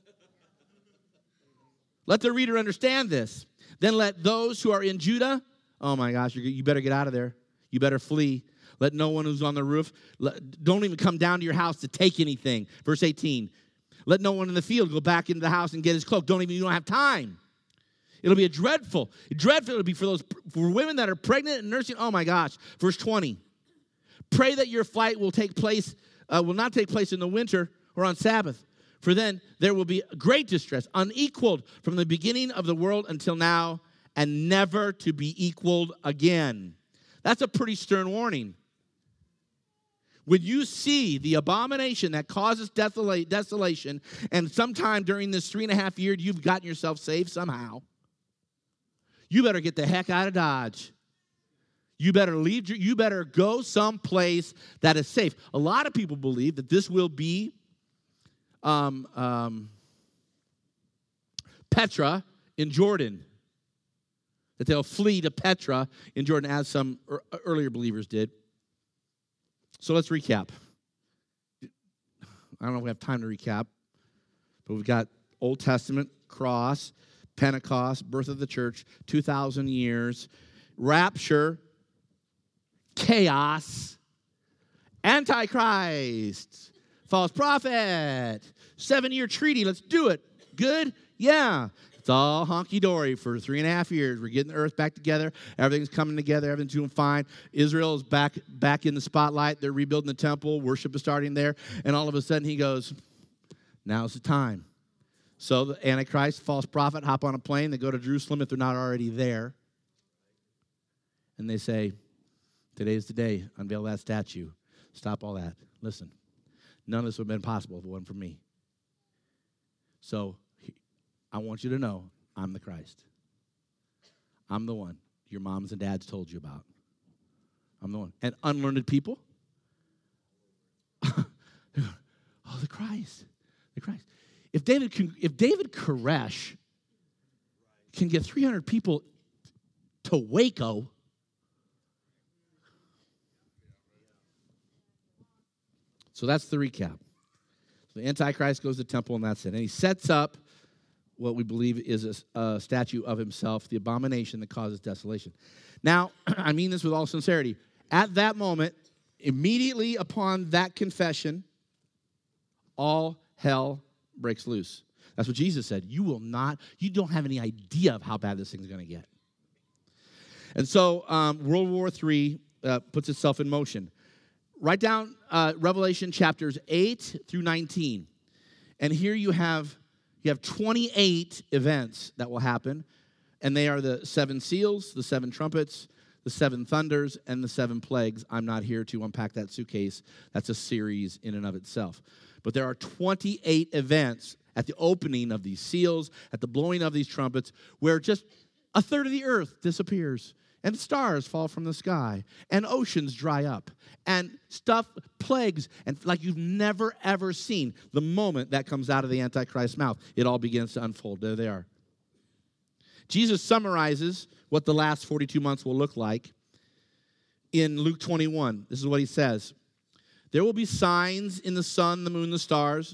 Let the reader understand this. Then let those who are in Judah, oh my gosh, you better get out of there. You better flee. Let no one who's on the roof, don't even come down to your house to take anything. Verse 18, let no one in the field go back into the house and get his cloak. You don't have time. It'll be dreadful. It'll be for women that are pregnant and nursing. Oh my gosh. Verse 20, pray that your flight will not take place in the winter or on Sabbath. For then there will be great distress, unequaled from the beginning of the world until now, and never to be equaled again. That's a pretty stern warning. When you see the abomination that causes desolation, and sometime during this 3.5 years you've gotten yourself saved somehow, you better get the heck out of Dodge. You better leave. You better go someplace that is safe. A lot of people believe that this will be Petra in Jordan. That they'll flee to Petra in Jordan, as some earlier believers did. So let's recap. I don't know if we have time to recap, but we've got Old Testament, cross, Pentecost, birth of the church, 2,000 years, rapture, chaos, Antichrist, false prophet, 7-year treaty. Let's do it. Good? Yeah. It's all honky-dory for 3.5 years. We're getting the earth back together. Everything's coming together. Everything's doing fine. Israel is back in the spotlight. They're rebuilding the temple. Worship is starting there. And all of a sudden he goes, now's the time. So the Antichrist, false prophet, hop on a plane. They go to Jerusalem if they're not already there. And they say, today's the day. Unveil that statue. Stop all that. Listen, none of this would have been possible if it wasn't for me. So I want you to know I'm the Christ. I'm the one your moms and dads told you about. I'm the one. And unlearned people, oh, the Christ. The Christ. If David Koresh can get 300 people to Waco, so that's the recap. So the Antichrist goes to the temple, and that's it. And he sets up what we believe is a statue of himself, the abomination that causes desolation. Now, I mean this with all sincerity. At that moment, immediately upon that confession, all hell breaks loose. That's what Jesus said. You don't have any idea of how bad this thing's going to get. And so World War III puts itself in motion. Write down Revelation chapters 8 through 19. And here you have 28 events that will happen, and they are the 7 seals, the 7 trumpets, the 7 thunders, and the 7 plagues. I'm not here to unpack that suitcase. That's a series in and of itself. But there are 28 events at the opening of these seals, at the blowing of these trumpets, where just a third of the earth disappears and stars fall from the sky, and oceans dry up, and stuff, plagues, and like you've never, ever seen. The moment that comes out of the Antichrist's mouth, it all begins to unfold. There they are. Jesus summarizes what the last 42 months will look like in Luke 21. This is what he says. There will be signs in the sun, the moon, the stars.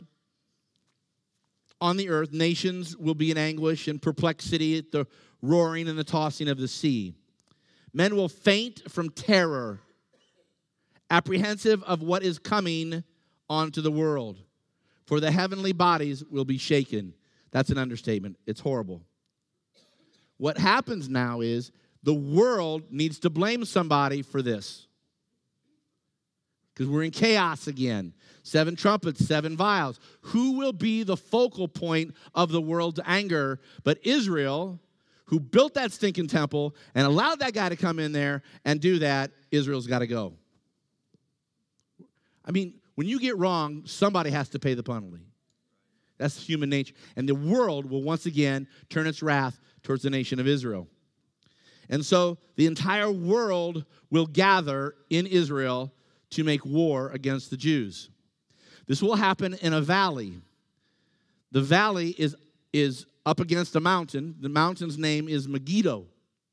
On the earth, nations will be in anguish and perplexity at the roaring and the tossing of the sea. Men will faint from terror, apprehensive of what is coming onto the world. For the heavenly bodies will be shaken. That's an understatement. It's horrible. What happens now is the world needs to blame somebody for this. Because we're in chaos again. 7 trumpets, 7 vials. Who will be the focal point of the world's anger but Israel, who built that stinking temple and allowed that guy to come in there and do that? Israel's got to go. I mean, when you get wrong, somebody has to pay the penalty. That's human nature. And the world will once again turn its wrath towards the nation of Israel. And so the entire world will gather in Israel to make war against the Jews. This will happen in a valley. The valley is up against a mountain. The mountain's name is Megiddo.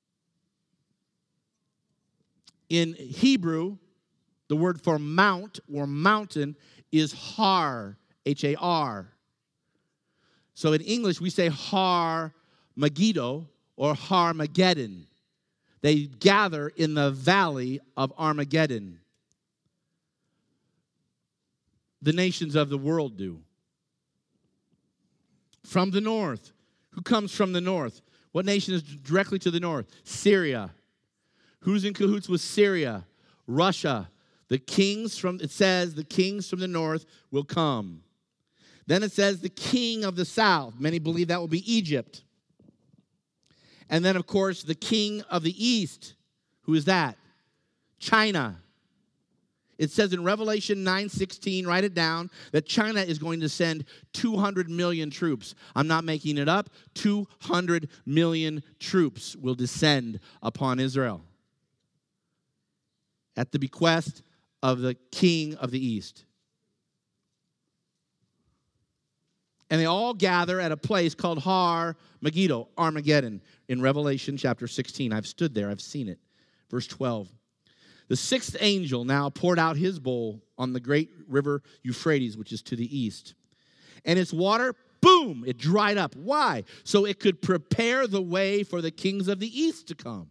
In Hebrew, the word for mount or mountain is har, H-A-R. So in English, we say Har Megiddo or Harmageddon. They gather in the valley of Armageddon. The nations of the world do. From the north. Who comes from the north? What nation is directly to the north? Syria. Who's in cahoots with Syria? Russia. It says the kings from the north will come. Then it says the king of the south. Many believe that will be Egypt. And then, of course, the king of the east. Who is that? China. It says in Revelation 9:16, write it down, that China is going to send 200 million troops. I'm not making it up. 200 million troops will descend upon Israel at the bequest of the king of the east. And they all gather at a place called Har Megiddo, Armageddon, in Revelation chapter 16. I've stood there. I've seen it. Verse 12. The 6th angel now poured out his bowl on the great river Euphrates, which is to the east. And its water, boom, it dried up. Why? So it could prepare the way for the kings of the east to come.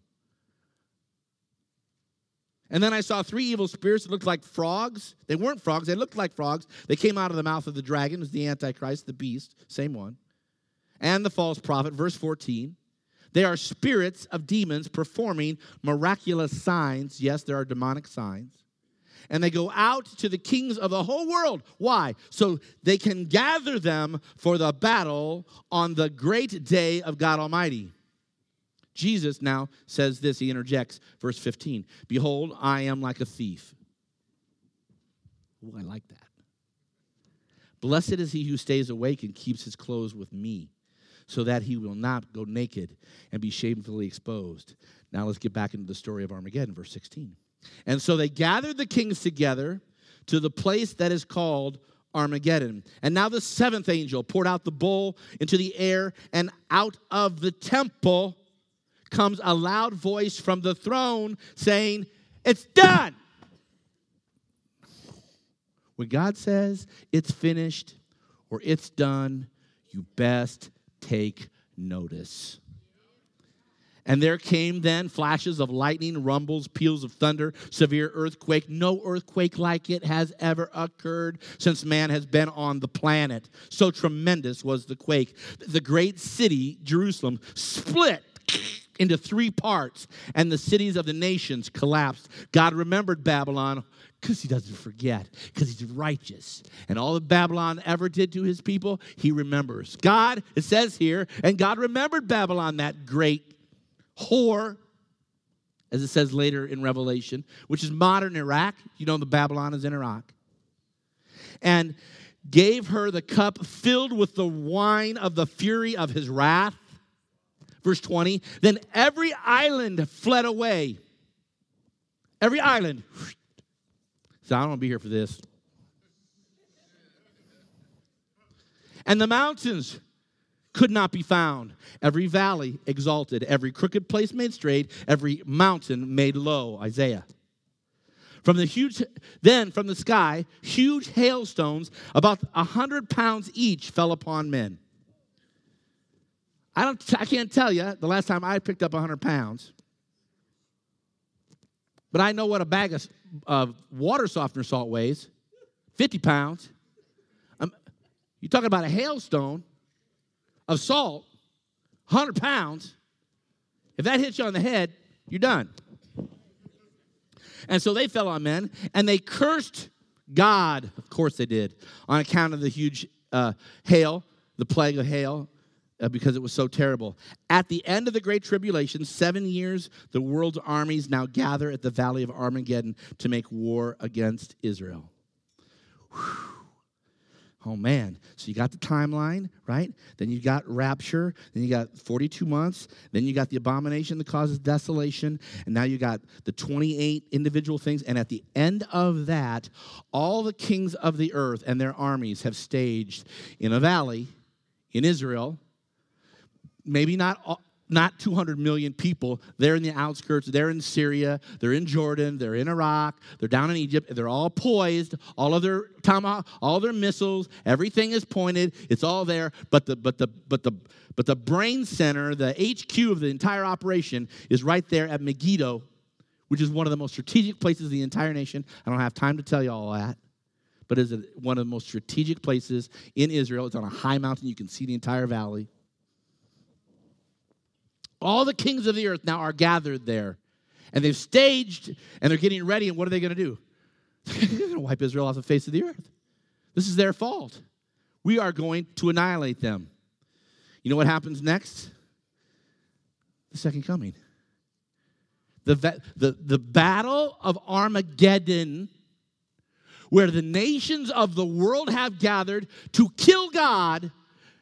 And then I saw 3 evil spirits that looked like frogs. They weren't frogs. They looked like frogs. They came out of the mouth of the dragon. It was the Antichrist, the beast, same one. And the false prophet, verse 14. They are spirits of demons performing miraculous signs. Yes, there are demonic signs. And they go out to the kings of the whole world. Why? So they can gather them for the battle on the great day of God Almighty. Jesus now says this, he interjects, verse 15. Behold, I am like a thief. Oh, I like that. Blessed is he who stays awake and keeps his clothes with me, so that he will not go naked and be shamefully exposed. Now let's get back into the story of Armageddon, verse 16. And so they gathered the kings together to the place that is called Armageddon. And now the 7th angel poured out the bowl into the air, and out of the temple comes a loud voice from the throne saying, it's done. When God says it's finished or it's done, you best take notice. And there came then flashes of lightning, rumbles, peals of thunder, severe earthquake. No earthquake like it has ever occurred since man has been on the planet. So tremendous was the quake. The great city, Jerusalem, split into 3 parts, and the cities of the nations collapsed. God remembered Babylon because he doesn't forget, because he's righteous. And all that Babylon ever did to his people, he remembers. God, it says here, and God remembered Babylon, that great whore, as it says later in Revelation, which is modern Iraq. You know the Babylon is in Iraq. And gave her the cup filled with the wine of the fury of his wrath. Verse 20, then every island fled away. Every island. So I don't want to be here for this. And the mountains could not be found. Every valley exalted, every crooked place made straight, every mountain made low. Isaiah. From the sky, huge hailstones, about 100 pounds each, fell upon men. I can't tell you the last time I picked up 100 pounds. But I know what a bag of water softener salt weighs. 50 pounds. You're talking about a hailstone of salt, 100 pounds. If that hits you on the head, you're done. And so they fell on men, and they cursed God. Of course they did, on account of the huge hail, the plague of hail, because it was so terrible. At the end of the Great Tribulation, 7 years, the world's armies now gather at the Valley of Armageddon to make war against Israel. Whew. Oh, man. So you got the timeline, right? Then you got rapture. Then you got 42 months. Then you got the abomination that causes desolation. And now you got the 28 individual things. And at the end of that, all the kings of the earth and their armies have staged in a valley in Israel. Maybe not 200 million people. They're in the outskirts. They're in Syria. They're in Jordan. They're in Iraq. They're down in Egypt. They're all poised. All of their tomahawk, all their missiles, everything is pointed. It's all there. But the brain center, the HQ of the entire operation, is right there at Megiddo, which is one of the most strategic places in the entire nation. I don't have time to tell you all that. But it's one of the most strategic places in Israel. It's on a high mountain. You can see the entire valley. All the kings of the earth now are gathered there. And they've staged, and they're getting ready, and what are they going to do? They're going to wipe Israel off the face of the earth. This is their fault. We are going to annihilate them. You know what happens next? The second coming. The battle of Armageddon, where the nations of the world have gathered to kill God.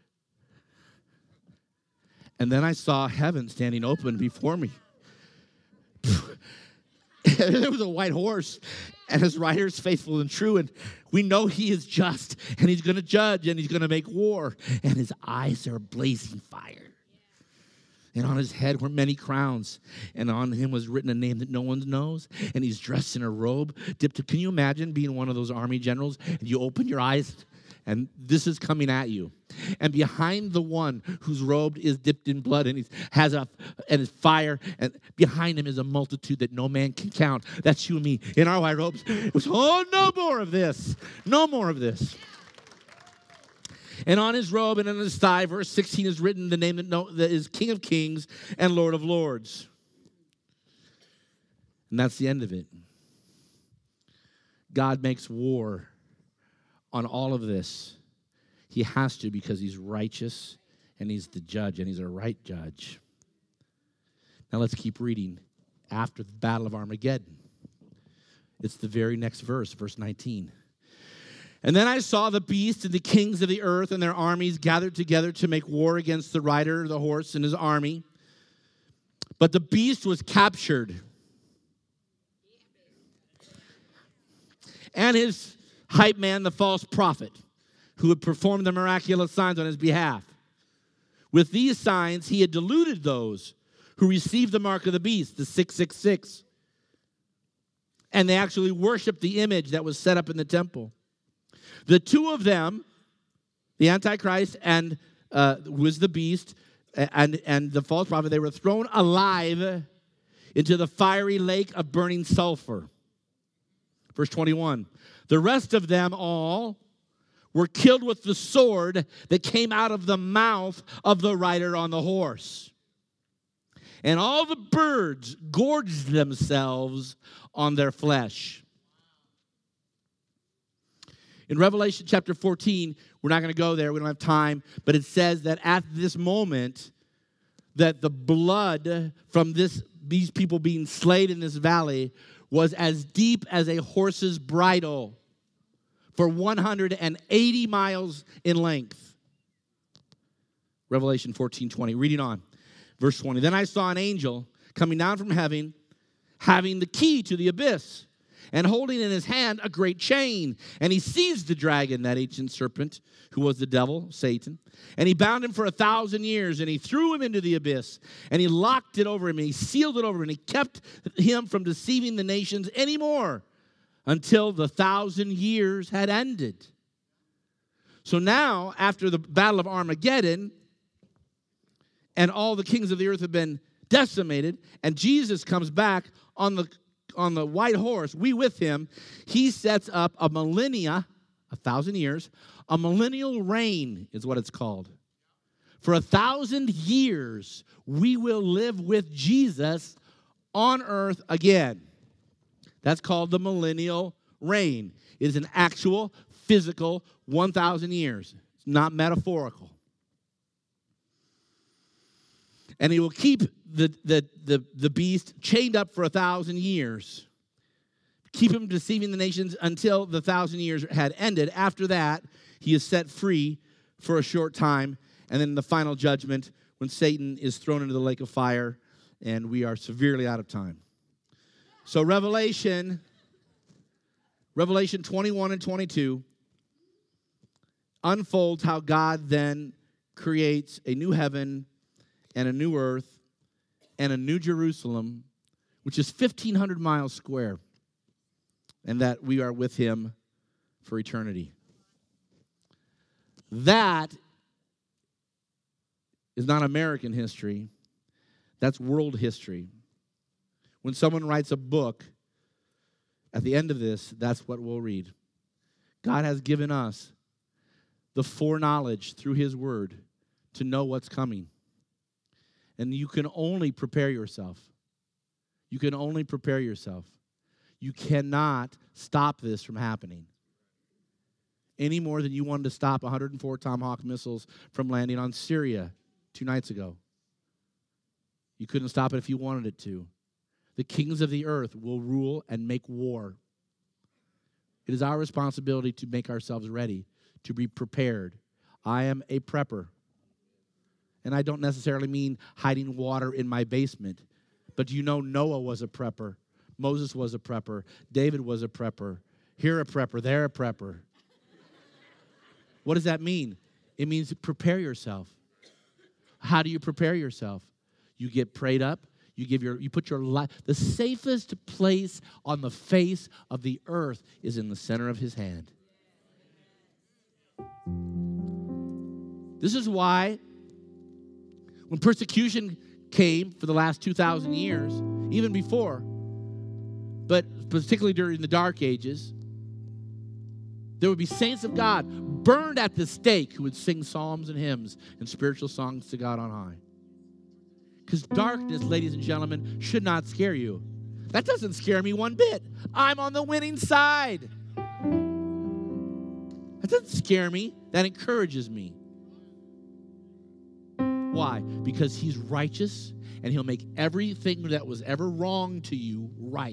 And then I saw heaven standing open before me. There was a white horse, and his rider is faithful and true, and we know he is just, and he's going to judge, and he's going to make war, and his eyes are blazing fire. And on his head were many crowns, and on him was written a name that no one knows, and he's dressed in a robe dipped. Can you imagine being one of those army generals, and you open your eyes, and this is coming at you. And behind the one whose robe is dipped in blood and he has and is fire, and behind him is a multitude that no man can count. That's you and me in our white robes. It was, oh, no more of this. No more of this. And on his robe and on his thigh, verse 16 is written the name that is King of Kings and Lord of Lords. And that's the end of it. God makes war on all of this. He has to, because he's righteous and he's the judge, and he's a right judge. Now let's keep reading after the Battle of Armageddon. It's the very next verse, verse 19. And then I saw the beast and the kings of the earth and their armies gathered together to make war against the rider of the horse and his army. But the beast was captured, and his hype man, the false prophet, who had performed the miraculous signs on his behalf. With these signs, he had deluded those who received the mark of the beast, the 666. And they actually worshiped the image that was set up in the temple. The two of them, the Antichrist and was the beast, and the false prophet, they were thrown alive into the fiery lake of burning sulfur. Verse 21. The rest of them all were killed with the sword that came out of the mouth of the rider on the horse. And all the birds gorged themselves on their flesh. In Revelation chapter 14, we're not going to go there, we don't have time, but it says that at this moment, that the blood from these people being slain in this valley was as deep as a horse's bridle, for 180 miles in length. Revelation 14:20. Reading on. Verse 20, then I saw an angel coming down from heaven, having the key to the abyss, and holding in his hand a great chain. And he seized the dragon, that ancient serpent, who was the devil, Satan. And he bound him for 1,000 years, and he threw him into the abyss. And he locked it over him, and he sealed it over him, and he kept him from deceiving the nations anymore until the 1,000 years had ended. So now, after the battle of Armageddon, and all the kings of the earth have been decimated, and Jesus comes back on the white horse, we with him, he sets up a millennia, 1,000 years, a millennial reign is what it's called. For 1,000 years, we will live with Jesus on earth again. That's called the millennial reign. It is an actual, physical 1,000 years. It's not metaphorical. And he will keep the beast chained up for 1,000 years. Keep him deceiving the nations until the 1,000 years had ended. After that, he is set free for a short time. And then the final judgment, when Satan is thrown into the lake of fire, and we are severely out of time. So Revelation 21 and 22 unfolds how God then creates a new heaven and a new earth and a new Jerusalem, which is 1,500 miles square, and that we are with him for eternity. That is not American history. That's world history. When someone writes a book, at the end of this, that's what we'll read. God has given us the foreknowledge through his word to know what's coming. And you can only prepare yourself. You can only prepare yourself. You cannot stop this from happening. Any more than you wanted to stop 104 Tomahawk missiles from landing on Syria 2 nights ago. You couldn't stop it if you wanted it to. The kings of the earth will rule and make war. It is our responsibility to make ourselves ready, to be prepared. I am a prepper. And I don't necessarily mean hiding water in my basement. But you know Noah was a prepper. Moses was a prepper. David was a prepper. Here a prepper, there a prepper. What does that mean? It means prepare yourself. How do you prepare yourself? You get prayed up. You put your life. The safest place on the face of the earth is in the center of his hand. This is why when persecution came for the last 2,000 years, even before, but particularly during the Dark Ages, there would be saints of God burned at the stake who would sing psalms and hymns and spiritual songs to God on high. Because darkness, ladies and gentlemen, should not scare you. That doesn't scare me one bit. I'm on the winning side. That doesn't scare me. That encourages me. Why? Because he's righteous and he'll make everything that was ever wrong to you right.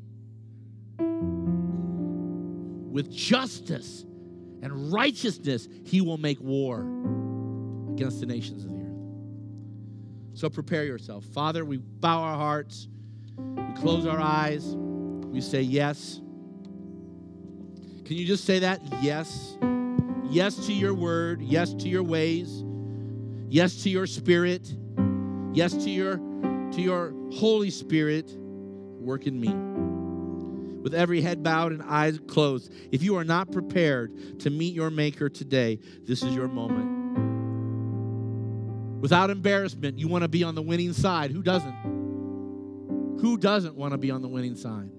With justice and righteousness, he will make war against the nations of the earth. So prepare yourself. Father, we bow our hearts. We close our eyes. We say yes. Can you just say that? Yes. Yes to your word. Yes to your ways. Yes to your spirit. Yes to your Holy Spirit. Work in me. With every head bowed and eyes closed, if you are not prepared to meet your Maker today, this is your moment. Without embarrassment, you want to be on the winning side. Who doesn't? Who doesn't want to be on the winning side?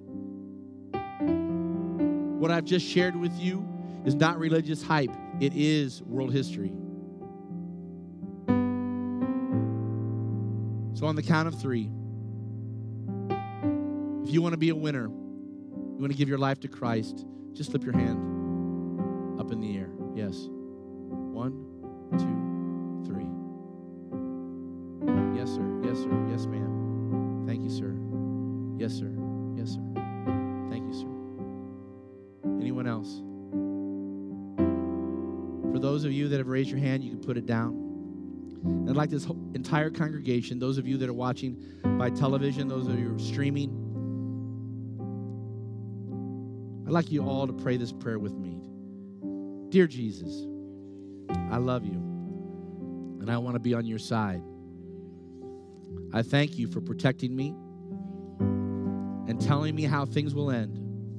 What I've just shared with you is not religious hype. It is world history. So on the count of 3, if you want to be a winner, you want to give your life to Christ, just slip your hand up in the air. Yes. 1, 2, 3. Yes, sir. Yes, sir. Yes, ma'am. Thank you, sir. Yes, sir. Yes, sir. Thank you, sir. Anyone else? For those of you that have raised your hand, you can put it down. And I'd like this entire congregation, those of you that are watching by television, those of you who are streaming, I'd like you all to pray this prayer with me. Dear Jesus, I love you, and I want to be on your side. I thank you for protecting me and telling me how things will end.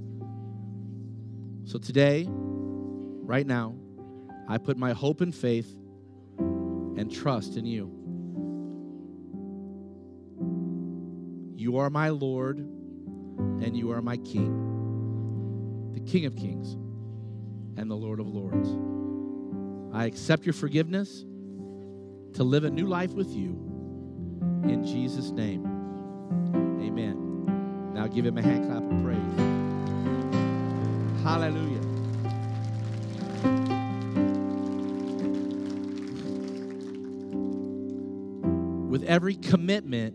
So today, right now, I put my hope and faith and trust in you. You are my Lord, and you are my King, the King of Kings and the Lord of Lords. I accept your forgiveness to live a new life with you. In Jesus' name, amen. Now give him a hand clap of praise. Hallelujah. With every commitment,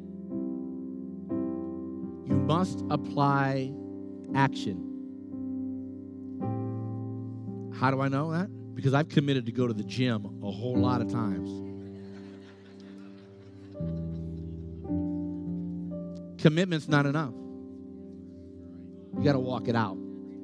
you must apply action. How do I know that? Because I've committed to go to the gym a whole lot of times. Commitment's not enough. You got to walk it out.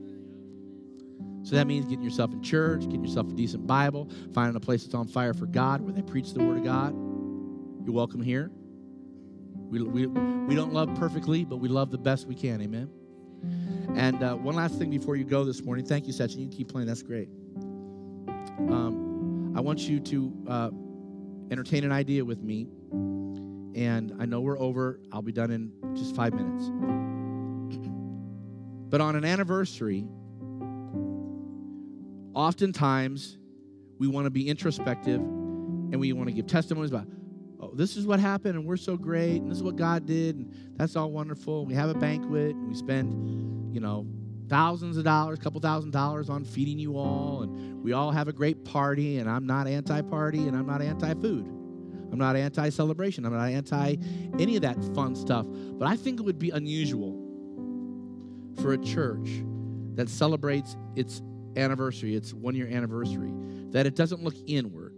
So that means getting yourself in church, getting yourself a decent Bible, finding a place that's on fire for God where they preach the Word of God. You're welcome here. We don't love perfectly, but we love the best we can. Amen. And one last thing before you go this morning. Thank you, Sachin. You keep playing. That's great. I want you to entertain an idea with me. And I know we're over. I'll be done in just 5 minutes. But on an anniversary, oftentimes we want to be introspective and we want to give testimonies about, oh, this is what happened and we're so great and this is what God did and that's all wonderful. We have a banquet and we spend, thousands of dollars, couple $1,000s on feeding you all, and we all have a great party, and I'm not anti-party and I'm not anti-food. I'm not anti-celebration. I'm not anti any of that fun stuff. But I think it would be unusual for a church that celebrates its anniversary, its one-year anniversary, that it doesn't look inward,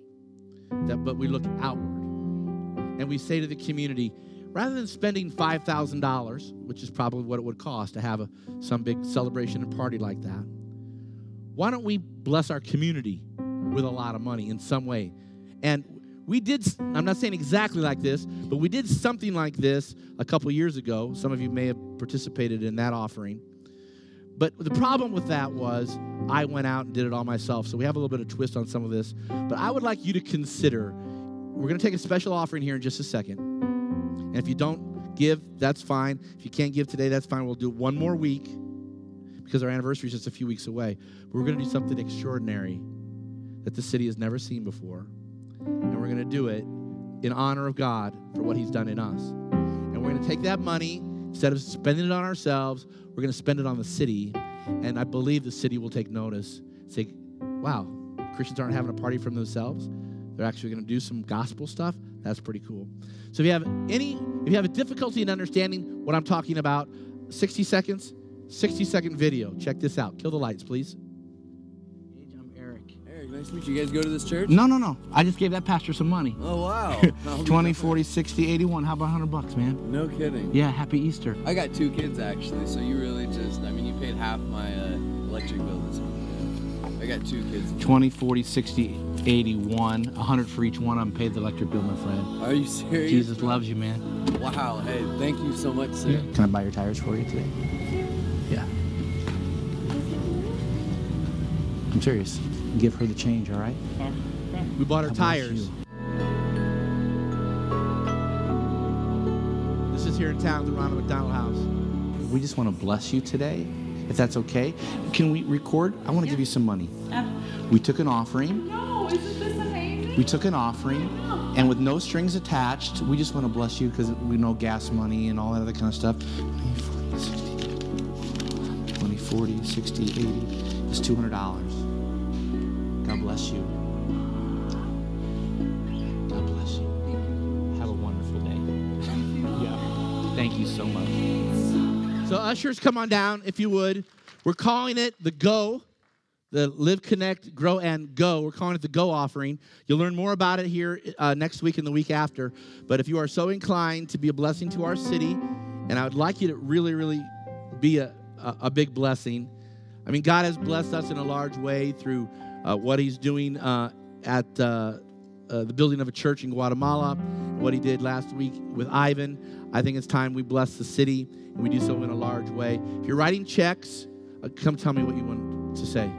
but we look outward. And we say to the community, rather than spending $5,000, which is probably what it would cost to have some big celebration and party like that, why don't we bless our community with a lot of money in some way? And we did, I'm not saying exactly like this, but we did something like this a couple years ago. Some of you may have participated in that offering. But the problem with that was I went out and did it all myself. So we have a little bit of twist on some of this. But I would like you to consider, we're going to take a special offering here in just a second. And if you don't give, that's fine. If you can't give today, that's fine. We'll do it one more week because our anniversary is just a few weeks away. But we're going to do something extraordinary that the city has never seen before. And we're going to do it in honor of God for what he's done in us. And we're going to take that money, instead of spending it on ourselves, we're going to spend it on the city. And I believe the city will take notice. Say, wow, Christians aren't having a party for themselves. They're actually going to do some gospel stuff. That's pretty cool. So if you have a difficulty in understanding what I'm talking about, 60 seconds, 60-second video. Check this out. Kill the lights, please. I'm Eric. Eric, nice to meet you. You guys go to this church? No. I just gave that pastor some money. Oh, wow. 20, 40, 60, 81. How about $100, man? No kidding. Yeah, happy Easter. I got 2 kids, actually, so you really you paid half my electric bill this month. I got 2 kids. 20, 40, 60, 81. 100 for each one of them. Paid the electric bill, my friend. Are you serious? Jesus loves you, man. Wow. Hey, thank you so much, sir. Yeah. Can I buy your tires for you today? Yeah. I'm serious. Give her the change, all right? We bought her tires. This is here in town, the Ronald McDonald House. We just want to bless you today, if that's okay. Can we record? I want to give you some money. We took an offering. No, isn't this amazing? We took an offering, and with no strings attached, we just want to bless you because we know gas money and all that other kind of stuff. 20, 40, 60, 80. It's $200. God bless you. God bless you. Have a wonderful day. Yeah. Thank you so much. So ushers, come on down, if you would. We're calling it the Go the Live, Connect, Grow, and Go. We're calling it the Go offering. You'll learn more about it here next week and the week after. But if you are so inclined to be a blessing to our city, and I would like you to really, really be a big blessing. I mean, God has blessed us in a large way through what he's doing at the building of a church in Guatemala, what he did last week with Ivan. I think it's time we bless the city, and we do so in a large way. If you're writing checks, come tell me what you want to say.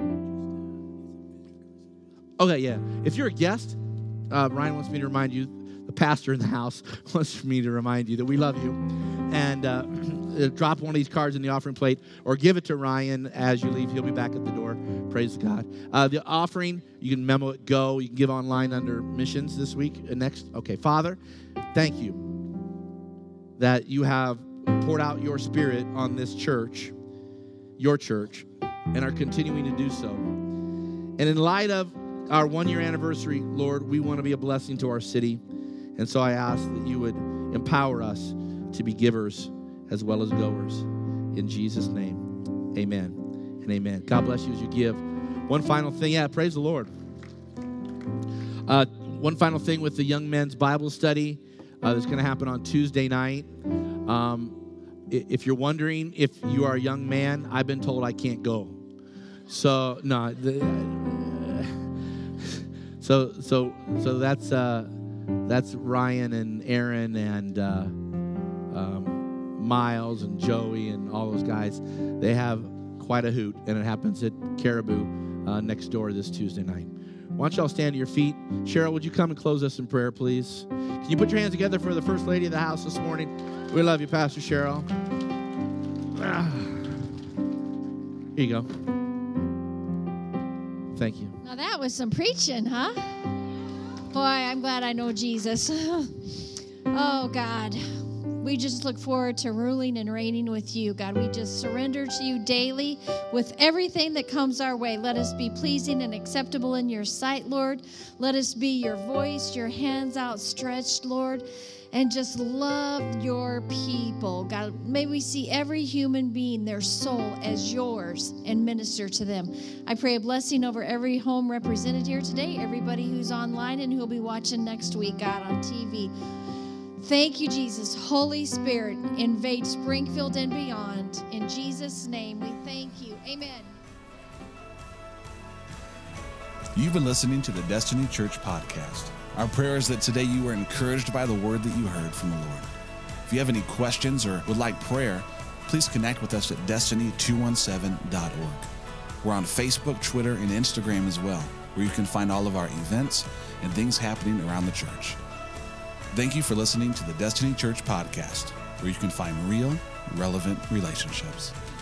Okay, yeah. If you're a guest, Ryan wants me to remind you, the pastor in the house wants me to remind you that we love you. And drop one of these cards in the offering plate or give it to Ryan as you leave. He'll be back at the door. Praise God. The offering, you can memo it, go. You can give online under missions this week. Next. Okay, Father, thank you that you have poured out your Spirit on this church, your church, and are continuing to do so. And in light of our 1-year anniversary, Lord, we want to be a blessing to our city. And so I ask that you would empower us to be givers as well as goers. In Jesus' name, amen and amen. God bless you as you give. One final thing. Yeah, praise the Lord. One final thing with the young men's Bible study that's going to happen on Tuesday night. If you're wondering if you are a young man, I've been told I can't go. So, no. So that's Ryan and Aaron and Miles and Joey and all those guys. They have quite a hoot, and it happens at Caribou next door this Tuesday night. Why don't y'all stand to your feet? Cheryl, would you come and close us in prayer, please? Can you put your hands together for the First Lady of the house this morning? We love you, Pastor Cheryl. Here you go. Thank you. Now that was some preaching, huh? Boy, I'm glad I know Jesus. Oh, God. We just look forward to ruling and reigning with you, God. We just surrender to you daily with everything that comes our way. Let us be pleasing and acceptable in your sight, Lord. Let us be your voice, your hands outstretched, Lord, and just love your people. God, may we see every human being, their soul as yours, and minister to them. I pray a blessing over every home represented here today, everybody who's online and who'll be watching next week, God, on TV. Thank you, Jesus. Holy Spirit, invade Springfield and beyond. In Jesus' name, we thank you. Amen. You've been listening to the Destiny Church podcast. Our prayer is that today you were encouraged by the word that you heard from the Lord. If you have any questions or would like prayer, please connect with us at destiny217.org. We're on Facebook, Twitter, and Instagram as well, where you can find all of our events and things happening around the church. Thank you for listening to the Destiny Church podcast, where you can find real, relevant relationships.